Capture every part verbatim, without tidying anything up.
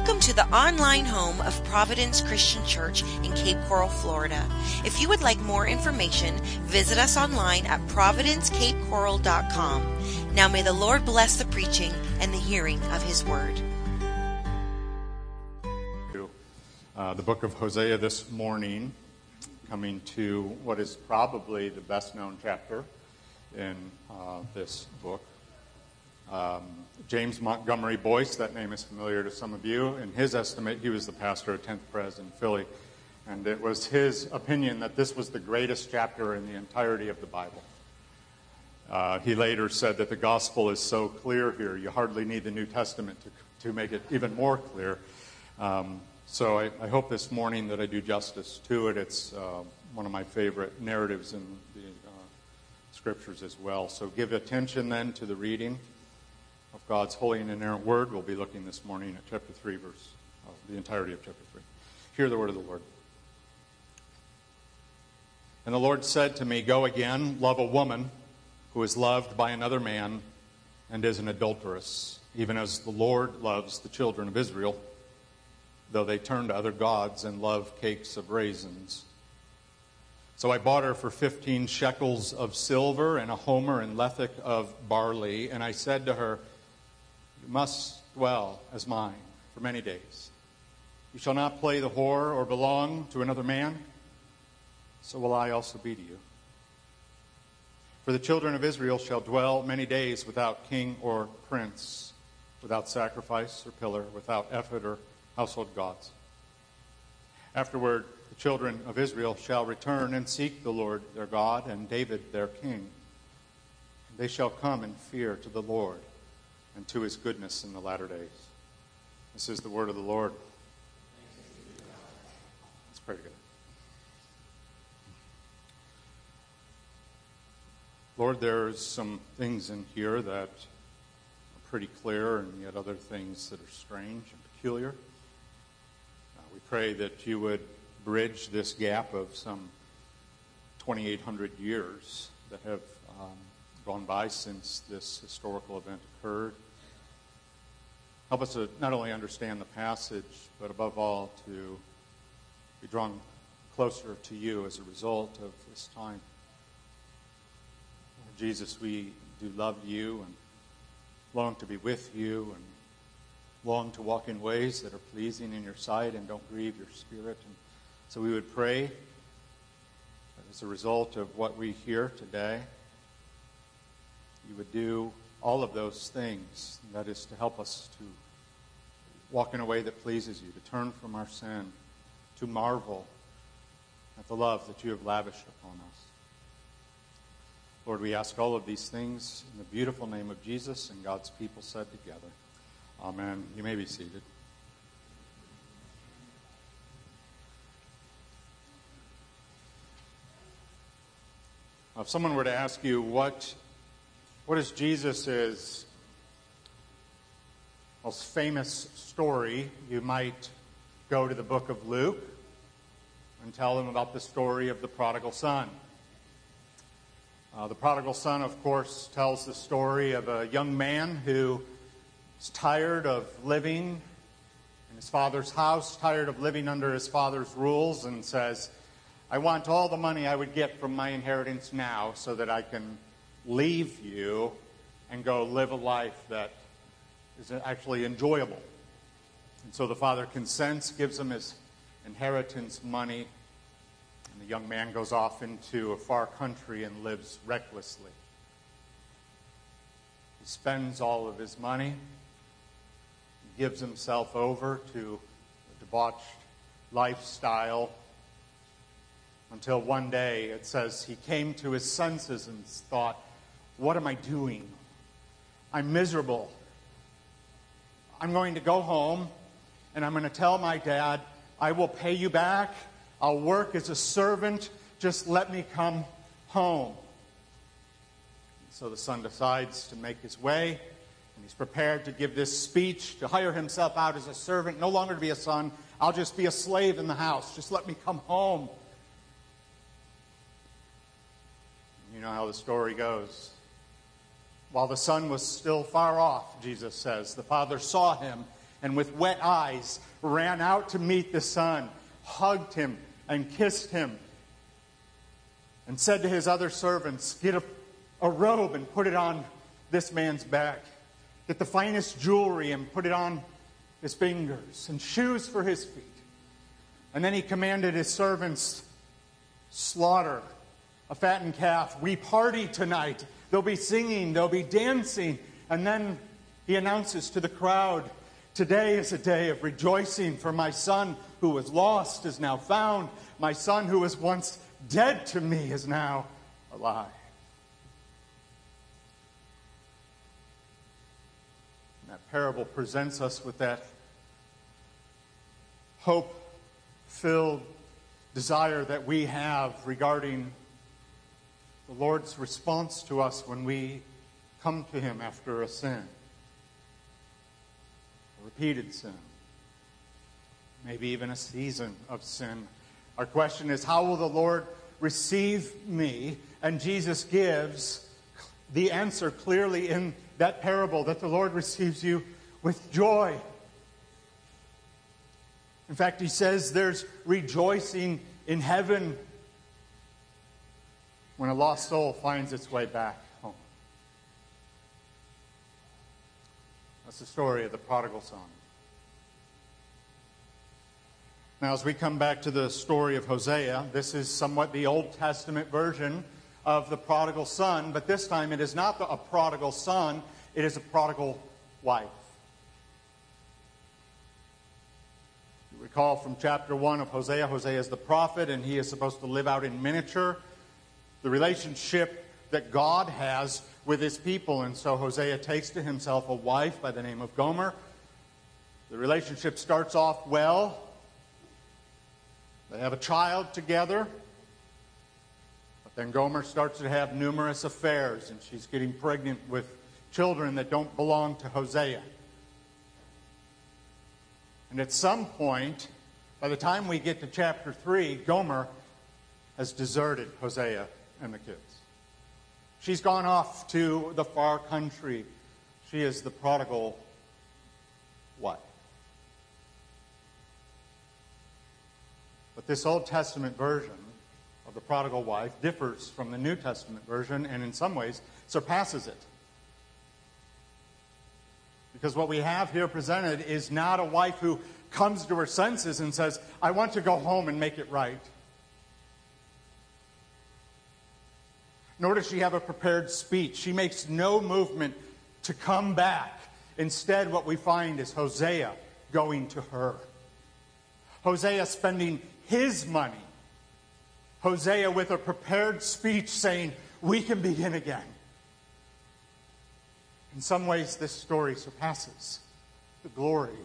Welcome to the online home of Providence Christian Church in Cape Coral, Florida. If you would like more information, visit us online at providence cape coral dot com. Now may the Lord bless the preaching and the hearing of His Word. Uh, the book of Hosea this morning, coming to what is probably the best-known chapter in uh, this book. Um, James Montgomery Boyce, that name is familiar to some of you. In his estimate, he was the pastor of tenth Pres in Philly, and it was his opinion that this was the greatest chapter in the entirety of the Bible. Uh, he later said that the gospel is so clear here, you hardly need the New Testament to, to make it even more clear. Um, so I, I hope this morning that I do justice to it. It's uh, one of my favorite narratives in the uh, Scriptures as well. So give attention then to the reading of God's holy and inerrant word. We'll be looking this morning at chapter three, verse, uh, the entirety of chapter three. Hear the word of the Lord. And the Lord said to me, "Go again, love a woman who is loved by another man and is an adulteress, even as the Lord loves the children of Israel, though they turn to other gods and love cakes of raisins. So I bought her for fifteen shekels of silver and a homer and lethek of barley, and I said to her, you must dwell as mine for many days. You shall not play the whore or belong to another man, so will I also be to you. For the children of Israel shall dwell many days without king or prince, without sacrifice or pillar, without ephod or household gods. Afterward, the children of Israel shall return and seek the Lord their God and David their king. They shall come in fear to the Lord and to his goodness in the latter days." This is the word of the Lord. Let's pray together. Lord, there's some things in here that are pretty clear, and yet other things that are strange and peculiar. Uh, we pray that you would bridge this gap of some twenty-eight hundred years that have um, gone by since this historical event occurred. Help us to not only understand the passage, but above all to be drawn closer to you as a result of this time. Lord Jesus, we do love you and long to be with you and long to walk in ways that are pleasing in your sight and don't grieve your Spirit. And so we would pray that as a result of what we hear today, you would do all of those things. That is to help us to walk in a way that pleases you, to turn from our sin, to marvel at the love that you have lavished upon us. Lord, we ask all of these things in the beautiful name of Jesus, and God's people said together, Amen. You may be seated. If someone were to ask you what, what is Jesus' most famous story, you might go to the book of Luke and tell them about the story of the prodigal son. Uh, the prodigal son, of course, tells the story of a young man who is tired of living in his father's house, tired of living under his father's rules, and says, I want all the money I would get from my inheritance now so that I can leave you and go live a life that is actually enjoyable. And so the father consents, gives him his inheritance money, and the young man goes off into a far country and lives recklessly. He spends all of his money, he gives himself over to a debauched lifestyle, until one day, it says, he came to his senses and thought, what am I doing? I'm miserable. I'm going to go home, and I'm going to tell my dad, I will pay you back. I'll work as a servant. Just let me come home. So the son decides to make his way, and he's prepared to give this speech, to hire himself out as a servant, no longer to be a son. I'll just be a slave in the house. Just let me come home. You know how the story goes. While the son was still far off, Jesus says, the father saw him and with wet eyes ran out to meet the son, hugged him and kissed him, and said to his other servants, "Get a, a robe and put it on this man's back. Get the finest jewelry and put it on his fingers, and shoes for his feet." And then he commanded his servants, "Slaughter a fattened calf. We party tonight. There'll be singing, there'll be dancing." And then he announces to the crowd, "Today is a day of rejoicing, for my son who was lost is now found. My son who was once dead to me is now alive." And that parable presents us with that hope-filled desire that we have regarding the Lord's response to us when we come to him after a sin, a repeated sin, maybe even a season of sin. Our question is, how will the Lord receive me? And Jesus gives the answer clearly in that parable, that the Lord receives you with joy. In fact, he says there's rejoicing in heaven when a lost soul finds its way back home. That's the story of the prodigal son. Now, as we come back to the story of Hosea, this is somewhat the Old Testament version of the prodigal son, but this time it is not a prodigal son, it is a prodigal wife. You recall from chapter one of Hosea, Hosea is the prophet, and he is supposed to live out in miniature the relationship that God has with his people. And so Hosea takes to himself a wife by the name of Gomer. The relationship starts off well. They have a child together. But then Gomer starts to have numerous affairs, and she's getting pregnant with children that don't belong to Hosea. And at some point, by the time we get to chapter three, Gomer has deserted Hosea and the kids. She's gone off to the far country. She is the prodigal wife. But this Old Testament version of the prodigal wife differs from the New Testament version, and in some ways surpasses it. Because what we have here presented is not a wife who comes to her senses and says, "I want to go home and make it right." Nor does she have a prepared speech. She makes no movement to come back. Instead, what we find is Hosea going to her. Hosea spending his money. Hosea with a prepared speech saying, "We can begin again." In some ways, this story surpasses the glory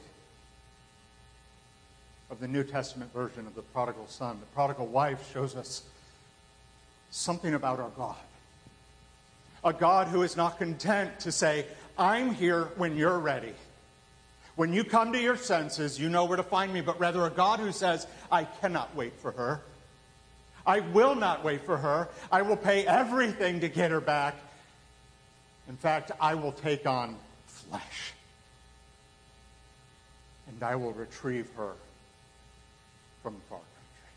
of the New Testament version of the prodigal son. The prodigal wife shows us something about our God. A God who is not content to say, "I'm here when you're ready. When you come to your senses, you know where to find me," but rather a God who says, "I cannot wait for her. I will not wait for her. I will pay everything to get her back. In fact, I will take on flesh. And I will retrieve her from the far country."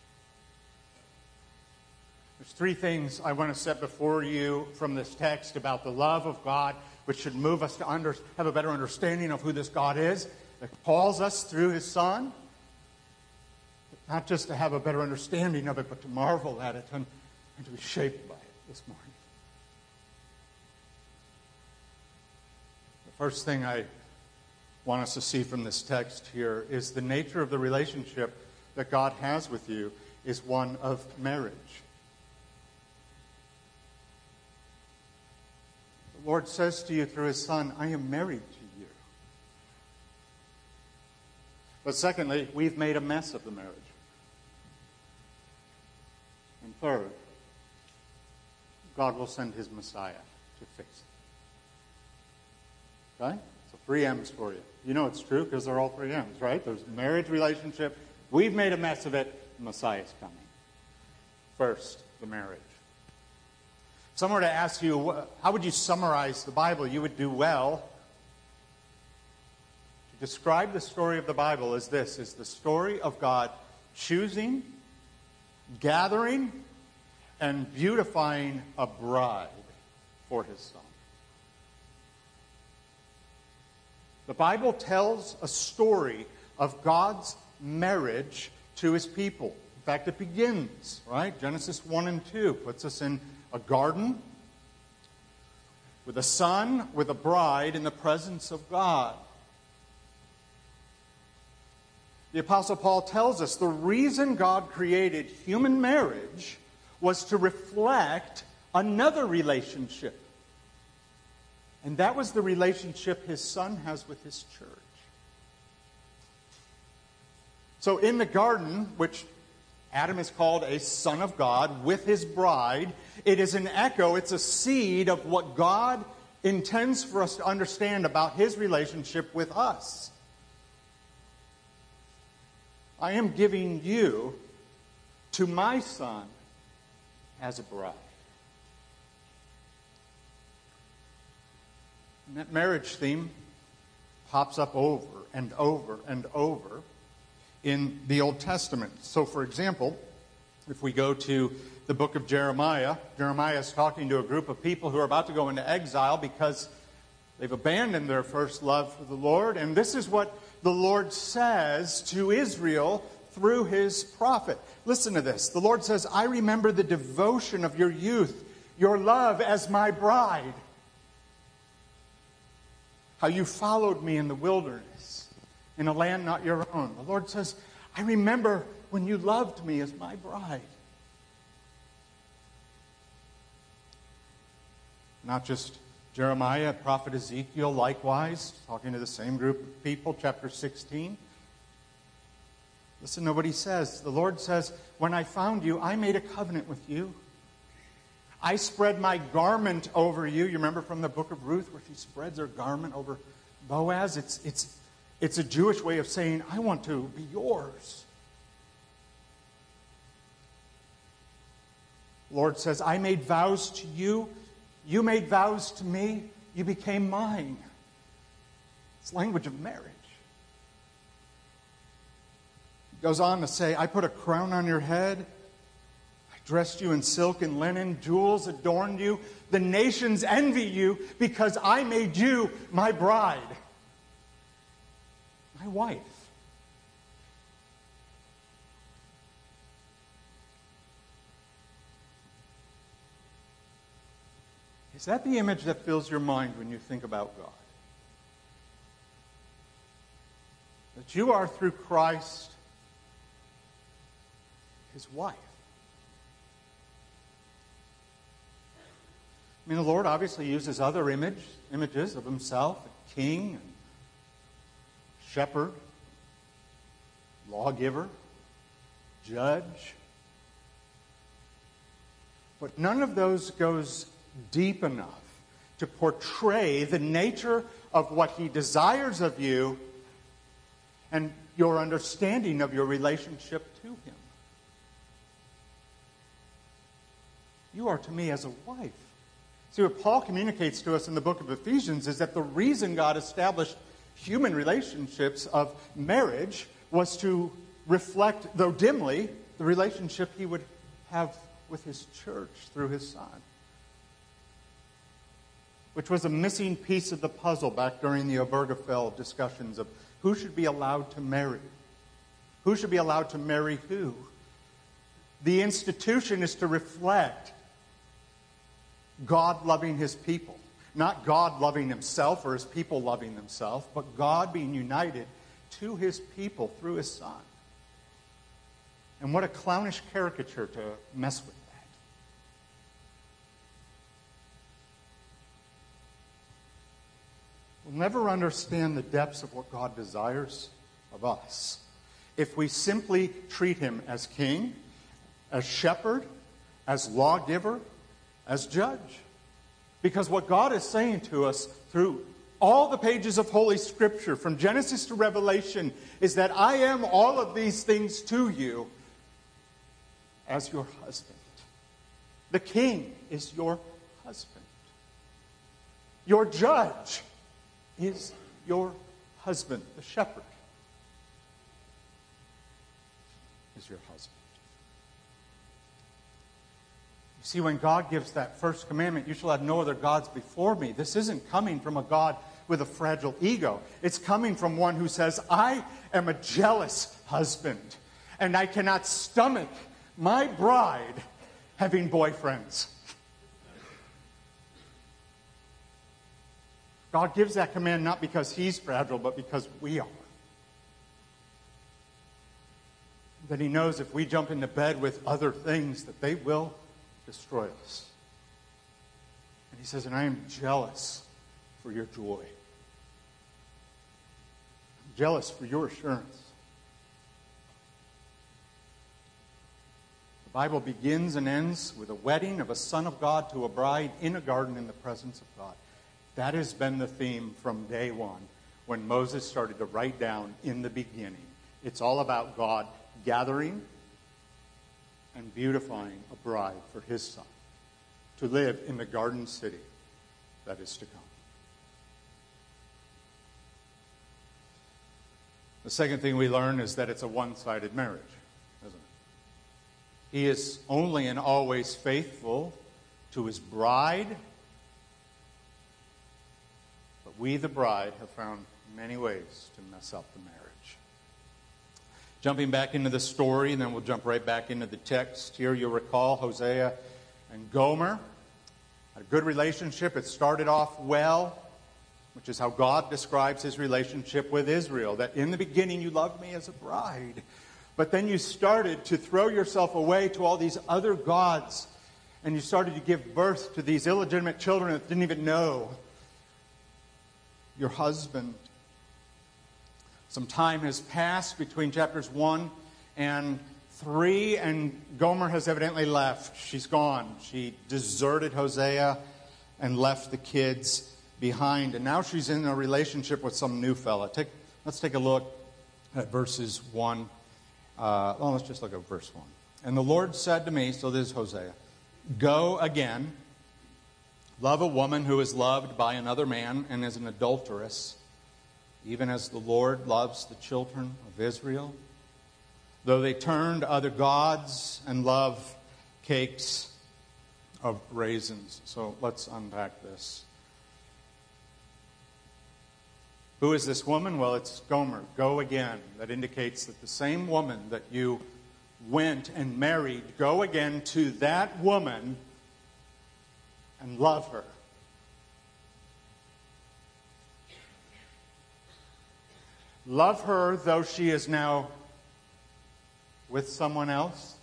There's three things I want to set before you from this text about the love of God, which should move us to under, have a better understanding of who this God is, that calls us through his Son. Not just to have a better understanding of it, but to marvel at it and, and to be shaped by it this morning. The first thing I want us to see from this text here is the nature of the relationship that God has with you is one of marriage. The Lord says to you through his Son, "I am married to you." But secondly, we've made a mess of the marriage. And third, God will send his Messiah to fix it. Okay? So three M's for you. You know it's true because they're all three M's, right? There's a marriage relationship. We've made a mess of it. The Messiah's coming. First, the marriage. If someone were to ask you, how would you summarize the Bible? You would do well to describe the story of the Bible as this, is the story of God choosing, gathering, and beautifying a bride for his Son. The Bible tells a story of God's marriage to his people. In fact, it begins, right? Genesis one and two puts us in a garden with a son, with a bride in the presence of God. The Apostle Paul tells us the reason God created human marriage was to reflect another relationship. And that was the relationship his Son has with his church. So in the garden, which Adam is called a son of God with his bride, it is an echo, it's a seed of what God intends for us to understand about his relationship with us. I am giving you to my Son as a bride. And that marriage theme pops up over and over and over in the Old Testament. So, for example, if we go to the book of Jeremiah, Jeremiah is talking to a group of people who are about to go into exile because they've abandoned their first love for the Lord. And this is what the Lord says to Israel through his prophet. Listen to this. The Lord says, I remember the devotion of your youth, your love as my bride. How you followed me in the wilderness, in a land not your own. The Lord says, I remember when you loved me as my bride. Not just Jeremiah, prophet Ezekiel likewise, talking to the same group of people, chapter sixteen. Listen to what he says. The Lord says, when I found you, I made a covenant with you. I spread my garment over you. You remember from the book of Ruth where she spreads her garment over Boaz? It's, it's, it's a Jewish way of saying, I want to be yours. The Lord says, I made vows to you. You made vows to me. You became mine. It's language of marriage. He goes on to say, I put a crown on your head. Dressed you in silk and linen, jewels adorned you. The nations envy you because I made you my bride, my wife. Is that the image that fills your mind when you think about God? That you are through Christ his wife. I mean, the Lord obviously uses other image, images of himself, a king, and shepherd, lawgiver, judge. But none of those goes deep enough to portray the nature of what he desires of you and your understanding of your relationship to him. You are to me as a wife. See, what Paul communicates to us in the book of Ephesians is that the reason God established human relationships of marriage was to reflect, though dimly, the relationship he would have with his church through his Son, which was a missing piece of the puzzle back during the Obergefell discussions of who should be allowed to marry. Who should be allowed to marry who? The institution is to reflect God loving his people. Not God loving himself or his people loving themselves, but God being united to his people through his Son. And what a clownish caricature to mess with that. We'll never understand the depths of what God desires of us if we simply treat him as king, as shepherd, as lawgiver, as judge. Because what God is saying to us through all the pages of Holy Scripture, from Genesis to Revelation, is that I am all of these things to you as your husband. The king is your husband. Your judge is your husband, the shepherd, is your husband. You see, when God gives that first commandment, you shall have no other gods before me, this isn't coming from a God with a fragile ego. It's coming from one who says, I am a jealous husband, and I cannot stomach my bride having boyfriends. God gives that command not because he's fragile, but because we are. That he knows if we jump into bed with other things, that they will destroy us. And he says, and I am jealous for your joy. I'm jealous for your assurance. The Bible begins and ends with a wedding of a son of God to a bride in a garden in the presence of God. That has been the theme from day one when Moses started to write down in the beginning. It's all about God gathering and beautifying a bride for his son to live in the garden city that is to come. The second thing we learn is that it's a one-sided marriage, isn't it? He is only and always faithful to his bride. But we, the bride, have found many ways to mess up the marriage. Jumping back into the story, and then we'll jump right back into the text. Here you'll recall Hosea and Gomer had a good relationship. It started off well, which is how God describes his relationship with Israel. That in the beginning you loved me as a bride, but then you started to throw yourself away to all these other gods, and you started to give birth to these illegitimate children that didn't even know your husband. Some time has passed between chapters one and three, and Gomer has evidently left. She's gone. She deserted Hosea and left the kids behind, and now she's in a relationship with some new fella. Take, let's take a look at verses one. Uh, well, let's just look at verse one. And the Lord said to me, so this is Hosea, go again, love a woman who is loved by another man and is an adulteress, even as the Lord loves the children of Israel, though they turn to other gods and love cakes of raisins. So let's unpack this. Who is this woman? Well, it's Gomer. Go again. That indicates that the same woman that you went and married, go again to that woman and love her. Love her though she is now with someone else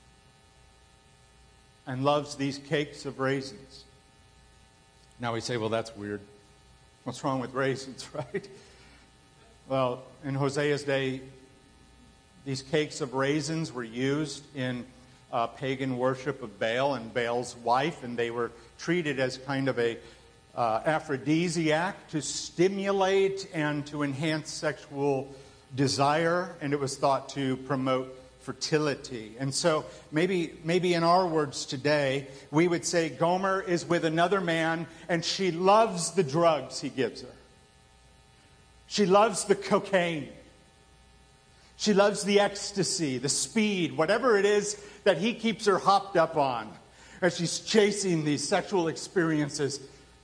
and loves these cakes of raisins. Now we say, well, that's weird. What's wrong with raisins, right? Well, in Hosea's day, these cakes of raisins were used in uh, pagan worship of Baal and Baal's wife, and they were treated as kind of a uh, aphrodisiac to stimulate and to enhance sexual desire, and it was thought to promote fertility. And so maybe maybe in our words today, we would say Gomer is with another man and she loves the drugs he gives her. She loves the cocaine. She loves the ecstasy, the speed, whatever it is that he keeps her hopped up on as she's chasing these sexual experiences.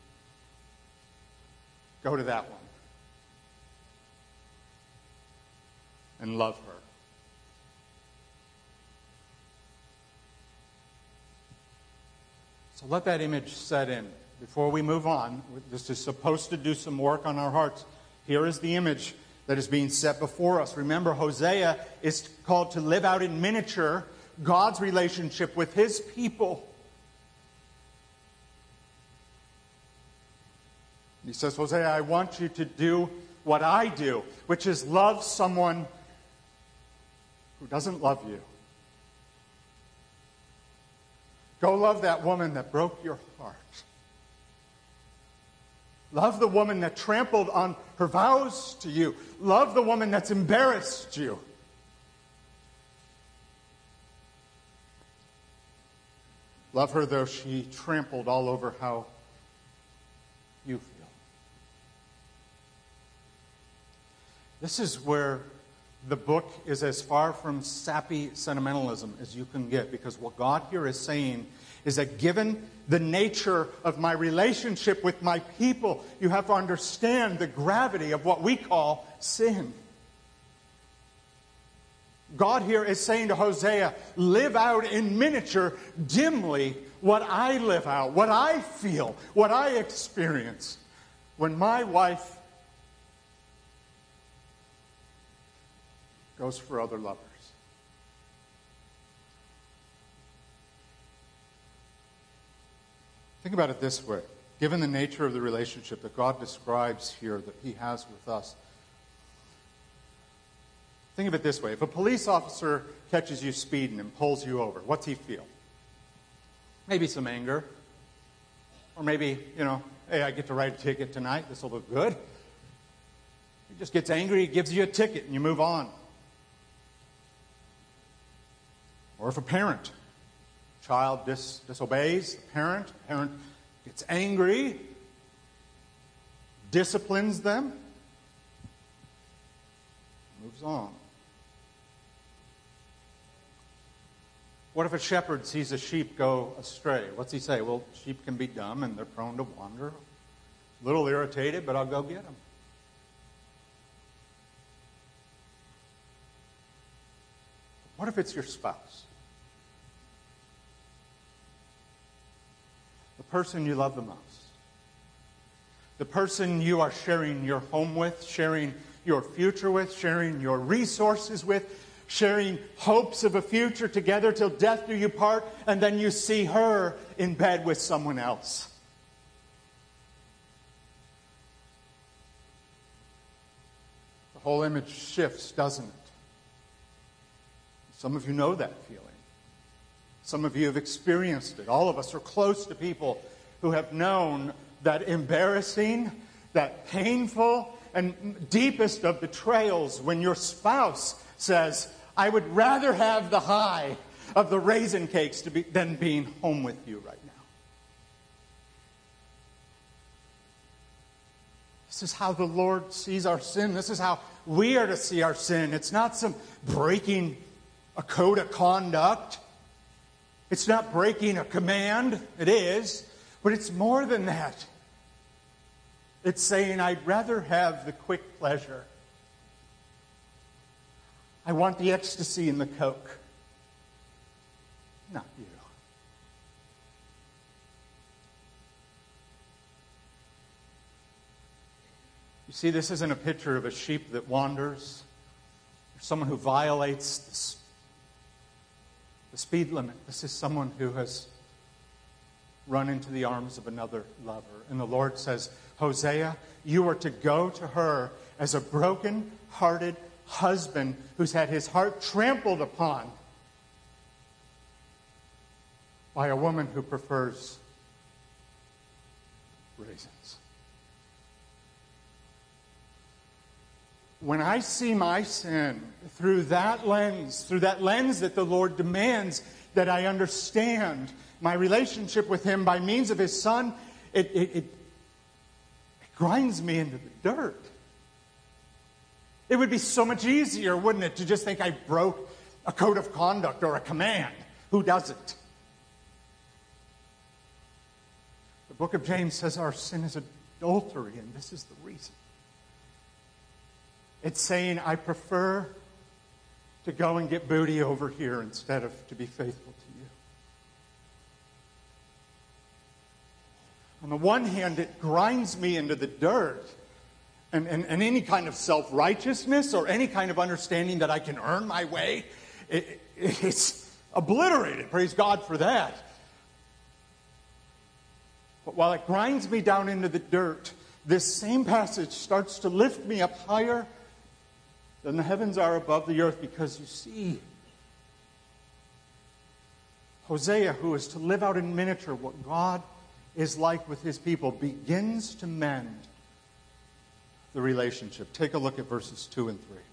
Go to that one and love her. So let that image set in. Before we move on, this is supposed to do some work on our hearts. Here is the image that is being set before us. Remember, Hosea is called to live out in miniature God's relationship with his people. He says, Hosea, I want you to do what I do, which is love someone who doesn't love you. Go love that woman that broke your heart. Love the woman that trampled on her vows to you. Love the woman that's embarrassed you. Love her though she trampled all over how you feel. This is where the book is as far from sappy sentimentalism as you can get, because what God here is saying is that given the nature of my relationship with my people, you have to understand the gravity of what we call sin. God here is saying to Hosea, live out in miniature, dimly, what I live out, what I feel, what I experience. When my wife goes for other lovers. Think about it this way. Given the nature of the relationship that God describes here that he has with us, think of it this way. If a police officer catches you speeding and pulls you over, what's he feel? Maybe some anger. Or maybe, you know, hey, I get to write a ticket tonight. This will look good. He just gets angry, he gives you a ticket, and you move on. Or if a parent, child dis- disobeys the parent, the parent gets angry, disciplines them, moves on. What if a shepherd sees a sheep go astray? What's he say? Well, sheep can be dumb and they're prone to wander. A little irritated, but I'll go get them. What if it's your spouse? The person you love the most. The person you are sharing your home with, sharing your future with, sharing your resources with, sharing hopes of a future together till death do you part, and then you see her in bed with someone else. The whole image shifts, doesn't it? Some of you know that feeling. Some of you have experienced it. All of us are close to people who have known that embarrassing, that painful, and deepest of betrayals when your spouse says, I would rather have the high of the raisin cakes to be, than being home with you right now. This is how the Lord sees our sin. This is how we are to see our sin. It's not some breaking a code of conduct. It's not breaking a command. It is. But it's more than that. It's saying, I'd rather have the quick pleasure. I want the ecstasy in the Coke. Not you. You see, this isn't a picture of a sheep that wanders, or someone who violates the, the speed limit. This is someone who has run into the arms of another lover. And the Lord says, Hosea, you are to go to her as a broken-hearted husband who's had his heart trampled upon by a woman who prefers raisins. When I see my sin through that lens, through that lens that the Lord demands that I understand my relationship with him by means of his Son, it, it, it, it grinds me into the dirt. It would be so much easier, wouldn't it, to just think I broke a code of conduct or a command. Who doesn't? The book of James says our sin is adultery, and this is the reason. It's saying I prefer to go and get booty over here instead of to be faithful to you. On the one hand, it grinds me into the dirt. And, and, and any kind of self-righteousness or any kind of understanding that I can earn my way, it, it, it's obliterated. Praise God for that. But while it grinds me down into the dirt, this same passage starts to lift me up higher than the heavens are above the earth, because you see, Hosea, who is to live out in miniature what God is like with his people, begins to mend the relationship. Take a look at verses two and three.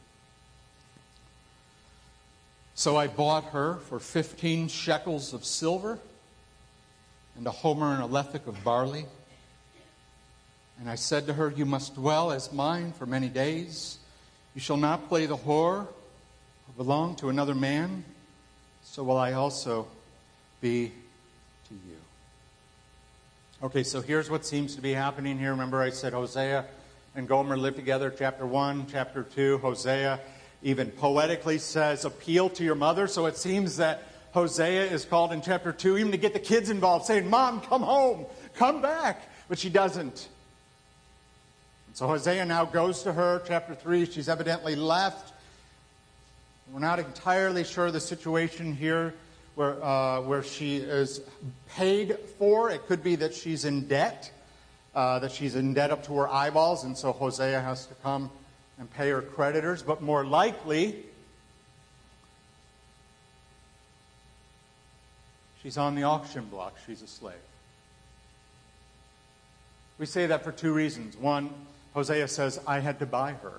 So I bought her for fifteen shekels of silver and a homer and a lethek of barley. And I said to her, you must dwell as mine for many days. You shall not play the whore or belong to another man, so will I also be to you. Okay, so here's what seems to be happening here. Remember I said Hosea and Gomer live together, chapter one, chapter two. Hosea even poetically says, appeal to your mother. So it seems that Hosea is called in chapter two even to get the kids involved, saying, Mom, come home, come back. But she doesn't. So Hosea now goes to her, chapter three. She's evidently left. We're not entirely sure of the situation here where, uh, where she is paid for. It could be that she's in debt, uh, that she's in debt up to her eyeballs, and so Hosea has to come and pay her creditors. But more likely, she's on the auction block. She's a slave. We say that for two reasons. One, Hosea says, I had to buy her.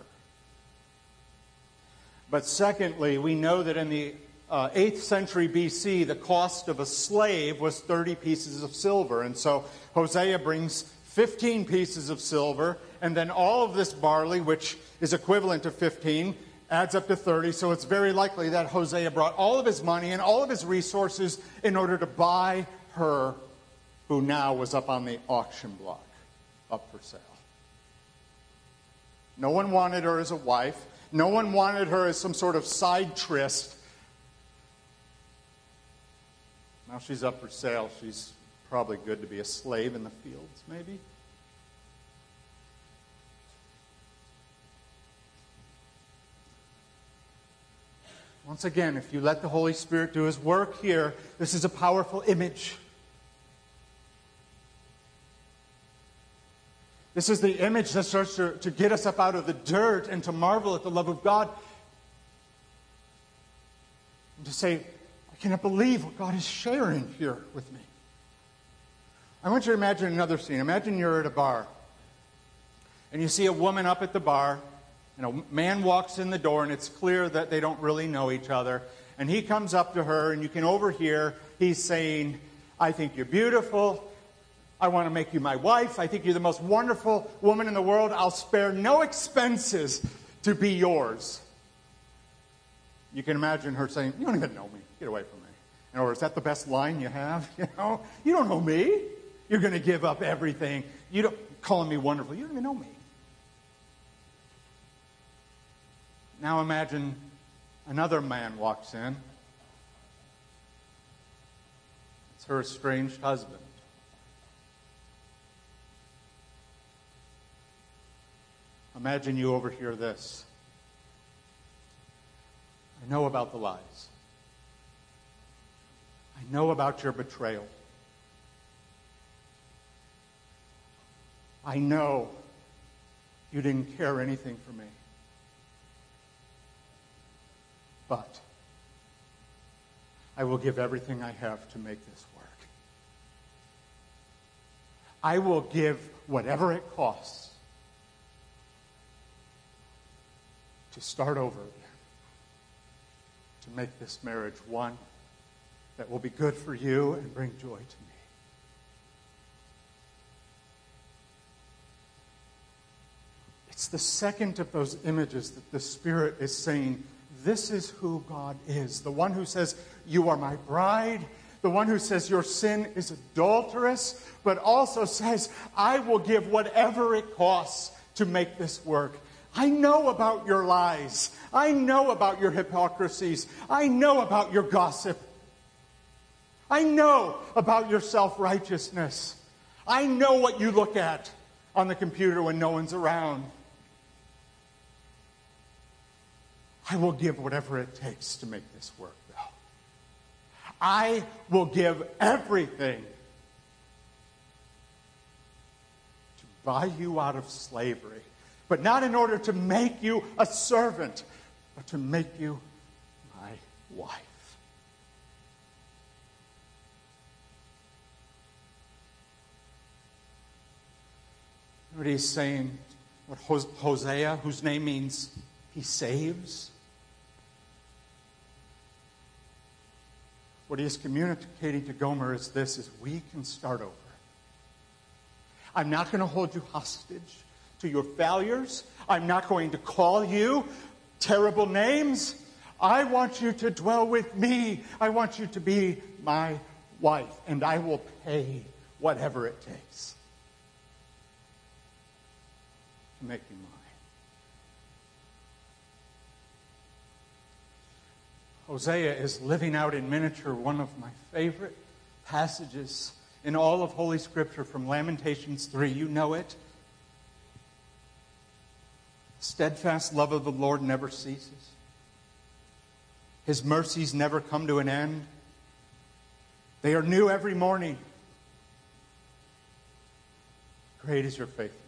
But secondly, we know that in the uh, eighth century B C, the cost of a slave was thirty pieces of silver. And so Hosea brings fifteen pieces of silver, and then all of this barley, which is equivalent to fifteen, adds up to thirty. So it's very likely that Hosea brought all of his money and all of his resources in order to buy her, who now was up on the auction block, up for sale. No one wanted her as a wife. No one wanted her as some sort of side tryst. Now she's up for sale. She's probably good to be a slave in the fields, maybe. Once again, if you let the Holy Spirit do His work here, this is a powerful image. This is the image that starts to, to get us up out of the dirt and to marvel at the love of God. And to say, I cannot believe what God is sharing here with me. I want you to imagine another scene. Imagine you're at a bar. And you see a woman up at the bar. And a man walks in the door, and it's clear that they don't really know each other. And he comes up to her, and you can overhear, he's saying, I think you're beautiful. I want to make you my wife. I think you're the most wonderful woman in the world. I'll spare no expenses to be yours. You can imagine her saying, you don't even know me. Get away from me. And, or is that the best line you have? You know, you don't know me. You're going to give up everything. You don't calling me wonderful. You don't even know me. Now imagine another man walks in. It's her estranged husband. Imagine you overhear this. I know about the lies. I know about your betrayal. I know you didn't care anything for me. But I will give everything I have to make this work. I will give whatever it costs to start over again, to make this marriage one that will be good for you and bring joy to me. It's the second of those images that the Spirit is saying, this is who God is. The one who says, you are my bride. The one who says your sin is adulterous, but also says, I will give whatever it costs to make this work. I know about your lies. I know about your hypocrisies. I know about your gossip. I know about your self-righteousness. I know what you look at on the computer when no one's around. I will give whatever it takes to make this work, though. I will give everything to buy you out of slavery. But not in order to make you a servant, but to make you my wife. What he's saying, what Hosea, whose name means he saves, what he is communicating to Gomer is this, is we can start over. I'm not going to hold you hostage to your failures. I'm not going to call you terrible names. I want you to dwell with me. I want you to be my wife, and I will pay whatever it takes to make you mine. Hosea is living out in miniature one of my favorite passages in all of Holy Scripture from Lamentations three. You know it. Steadfast love of the Lord never ceases. His mercies never come to an end. They are new every morning. Great is your faithfulness.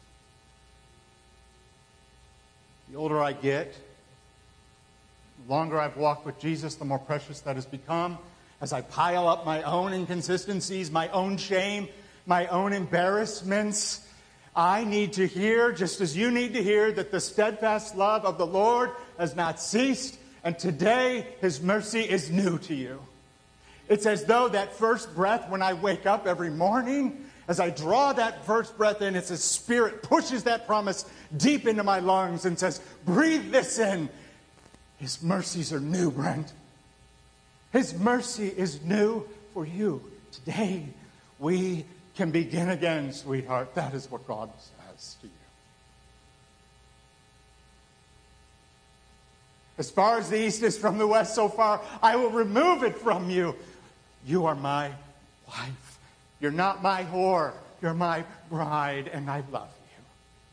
The older I get, the longer I've walked with Jesus, the more precious that has become. As I pile up my own inconsistencies, my own shame, my own embarrassments, I need to hear, just as you need to hear, that the steadfast love of the Lord has not ceased, and today His mercy is new to you. It's as though that first breath when I wake up every morning, as I draw that first breath in, it's as Spirit pushes that promise deep into my lungs and says, breathe this in. His mercies are new, Brent. His mercy is new for you. Today, we can begin again, sweetheart. That is what God says to you. As far as the east is from the west, so far I will remove it from you. You are my wife. You're not my whore. You're my bride, and I love you.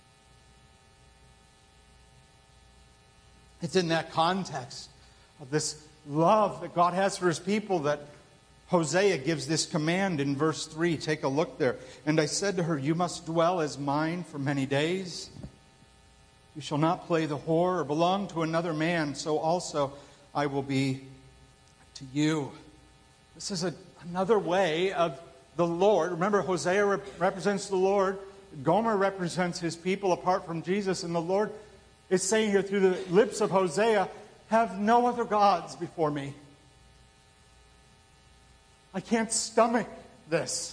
It's in that context of this love that God has for His people that Hosea gives this command in verse three. Take a look there. And I said to her, you must dwell as mine for many days. You shall not play the whore or belong to another man, so also I will be to you. This is a, another way of the Lord. Remember, Hosea rep- represents the Lord. Gomer represents His people apart from Jesus. And the Lord is saying here through the lips of Hosea, have no other gods before me. I can't stomach this.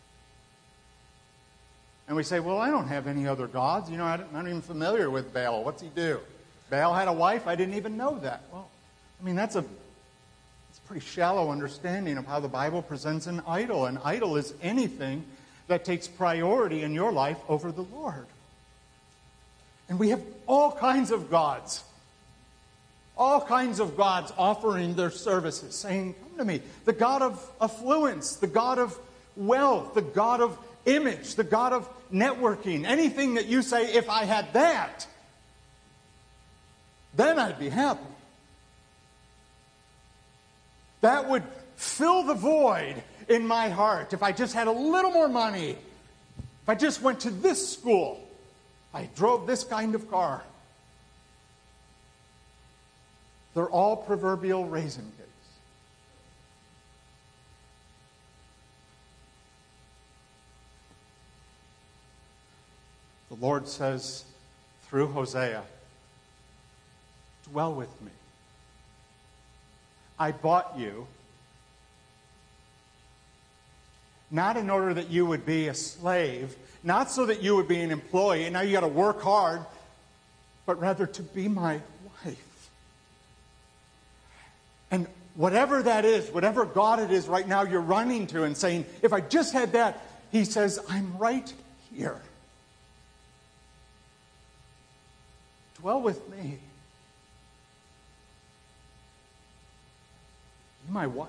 And we say, well, I don't have any other gods. You know, I'm not even familiar with Baal. What's he do? Baal had a wife? I didn't even know that. Well, I mean, that's a, that's a pretty shallow understanding of how the Bible presents an idol. An idol is anything that takes priority in your life over the Lord. And we have all kinds of gods. All kinds of gods offering their services, saying, come to me. The God of affluence, the God of wealth, the God of image, the God of networking. Anything that you say, if I had that, then I'd be happy. That would fill the void in my heart. If I just had a little more money, if I just went to this school, if I drove this kind of car. They're all proverbial raisin cakes. The Lord says through Hosea, dwell with me. I bought you not in order that you would be a slave, not so that you would be an employee, and now you got to work hard, but rather to be my wife. And whatever that is, whatever God it is right now you're running to and saying, if I just had that, He says, I'm right here. Dwell with me. Be my wife.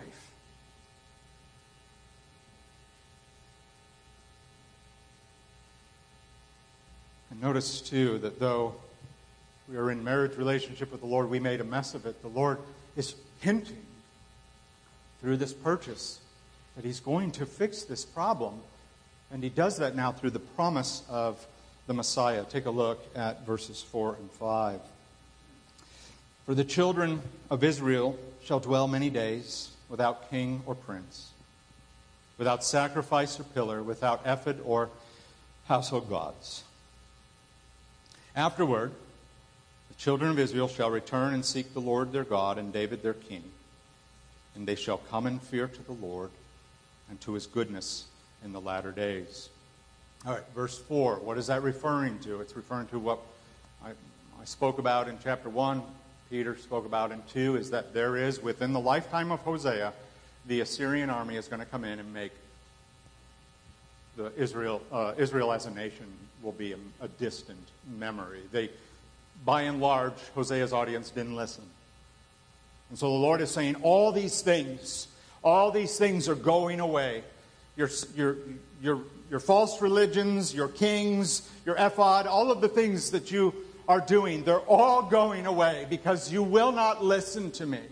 And notice, too, that though we are in marriage relationship with the Lord, we made a mess of it. The Lord is hinting through this purchase that He's going to fix this problem. And He does that now through the promise of the Messiah. Take a look at verses four and five. For the children of Israel shall dwell many days without king or prince, without sacrifice or pillar, without ephod or household gods. Afterward, the children of Israel shall return and seek the Lord their God and David their king. And they shall come in fear to the Lord and to His goodness in the latter days. All right, verse four. What is that referring to? It's referring to what I, I spoke about in chapter one, Peter spoke about in two, is that there is, within the lifetime of Hosea, the Assyrian army is going to come in and make the Israel, uh, Israel as a nation will be a, a distant memory. They, by and large, Hosea's audience didn't listen. And so the Lord is saying, all these things, all these things are going away. Your, your, your, your false religions, your kings, your ephod, all of the things that you are doing, they're all going away because you will not listen to me.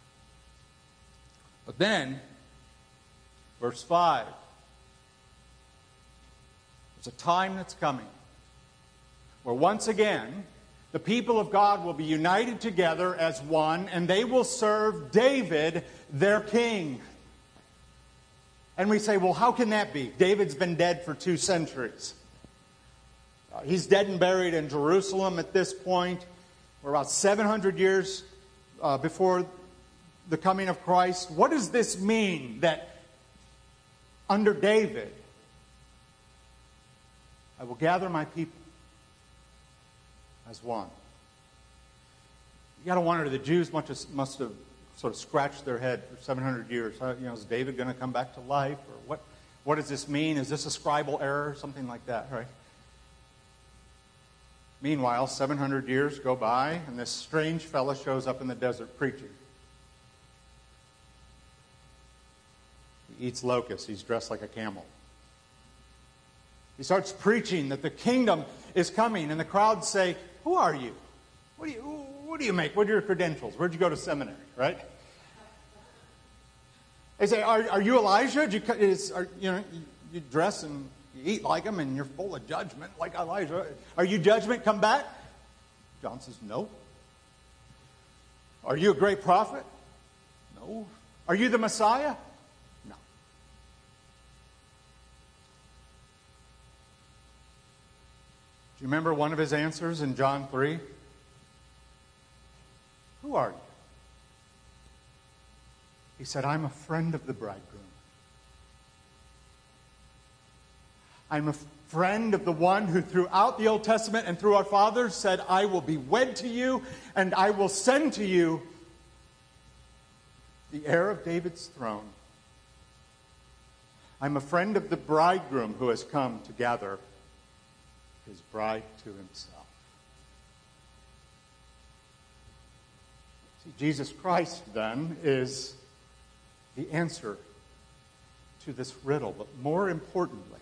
But then, verse five, there's a time that's coming where once again, the people of God will be united together as one, and they will serve David, their king. And we say, well, how can that be? David's been dead for two centuries. Uh, he's dead and buried in Jerusalem at this point. We're about seven hundred years uh, before the coming of Christ. What does this mean that under David, I will gather my people as one? You got to wonder, the Jews must have, must have sort of scratched their head for seven hundred years. Uh, you know, is David going to come back to life? Or what, what does this mean? Is this a scribal error? Something like that, right? Meanwhile, seven hundred years go by, and this strange fellow shows up in the desert preaching. He eats locusts. He's dressed like a camel. He starts preaching that the kingdom is coming, and the crowds say, who are you? What do you, what do you make? What are your credentials? Where'd you go to seminary, right? They say, are, are you Elijah? Do you, is, are, you know, you, you dress and you eat like him, and you're full of judgment like Elijah. Are you judgment come back? John says, no. Are you a great prophet? No. Are you the Messiah? No. Do you remember one of his answers in John three? Who are you? He said, I'm a friend of the bridegroom. I'm a friend of the one who throughout the Old Testament and through our fathers said, I will be wed to you and I will send to you the heir of David's throne. I'm a friend of the bridegroom who has come to gather his bride to himself. See, Jesus Christ, then, is the answer to this riddle. But more importantly,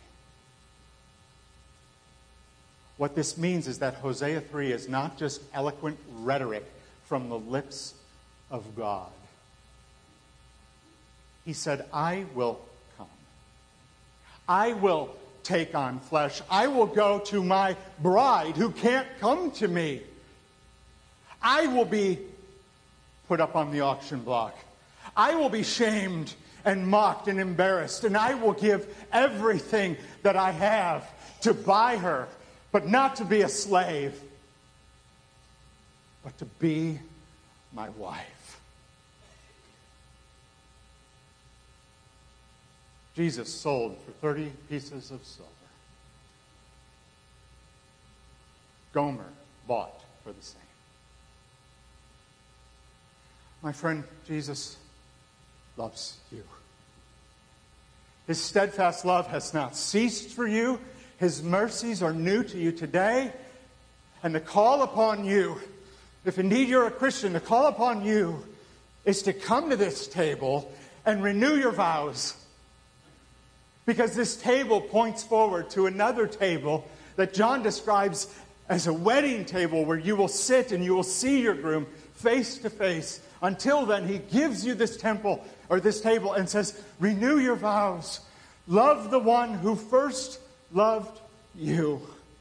what this means is that Hosea three is not just eloquent rhetoric from the lips of God. He said, I will come. I will take on flesh. I will go to my bride who can't come to me. I will be put up on the auction block. I will be shamed and mocked and embarrassed, and I will give everything that I have to buy her, but not to be a slave, but to be my wife. Jesus sold for thirty pieces of silver. Gomer bought for the same. My friend, Jesus loves you. His steadfast love has not ceased for you. His mercies are new to you today. And the call upon you, if indeed you're a Christian, the call upon you is to come to this table and renew your vows. Because this table points forward to another table that John describes as a wedding table where you will sit and you will see your groom face to face. Until then, he gives you this temple or this table and says, renew your vows. Love the one who first loved you.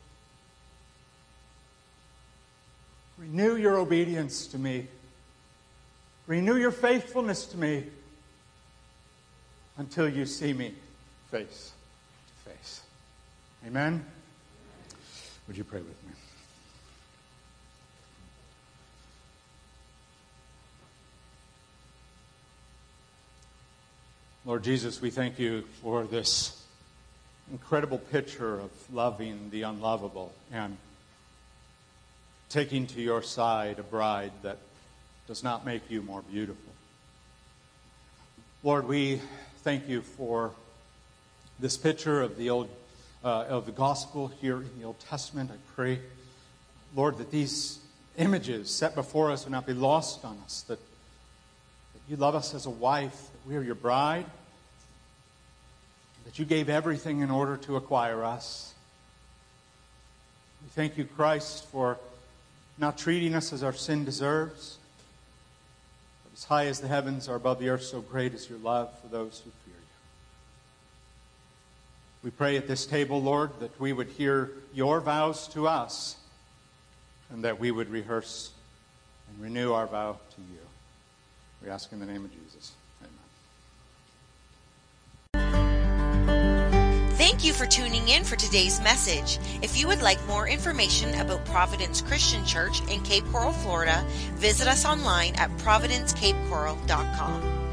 Renew your obedience to me. Renew your faithfulness to me until you see me face to face. Amen? Would you pray with me? Lord Jesus, we thank you for this incredible picture of loving the unlovable and taking to your side a bride that does not make you more beautiful. Lord, we thank you for this picture of the old uh, of the gospel here in the Old Testament. I pray, Lord, that these images set before us would not be lost on us, that, that you love us as a wife, that we are your bride, that you gave everything in order to acquire us. We thank you, Christ, for not treating us as our sin deserves. But as high as the heavens are above the earth, so great is your love for those who fear you. We pray at this table, Lord, that we would hear your vows to us and that we would rehearse and renew our vow to you. We ask in the name of Jesus. Amen. Thank you for tuning in for today's message. If you would like more information about Providence Christian Church in Cape Coral, Florida, visit us online at providence cape coral dot com.